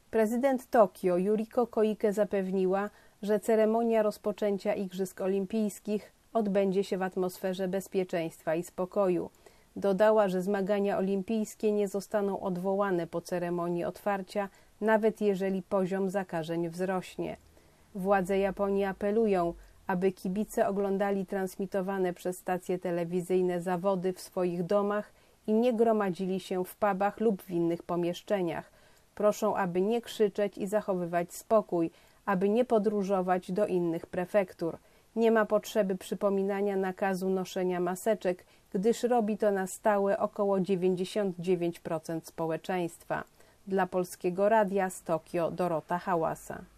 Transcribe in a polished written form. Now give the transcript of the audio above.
Prezydent Tokio Yuriko Koike zapewniła, że ceremonia rozpoczęcia Igrzysk Olimpijskich odbędzie się w atmosferze bezpieczeństwa i spokoju. Dodała, że zmagania olimpijskie nie zostaną odwołane po ceremonii otwarcia, nawet jeżeli poziom zakażeń wzrośnie. Władze Japonii apelują, aby kibice oglądali transmitowane przez stacje telewizyjne zawody w swoich domach i nie gromadzili się w pubach lub w innych pomieszczeniach. Proszą, aby nie krzyczeć i zachowywać spokój, aby nie podróżować do innych prefektur. Nie ma potrzeby przypominania nakazu noszenia maseczek, gdyż robi to na stałe około 99% społeczeństwa. Dla Polskiego Radia z Tokio Dorota Hałasa.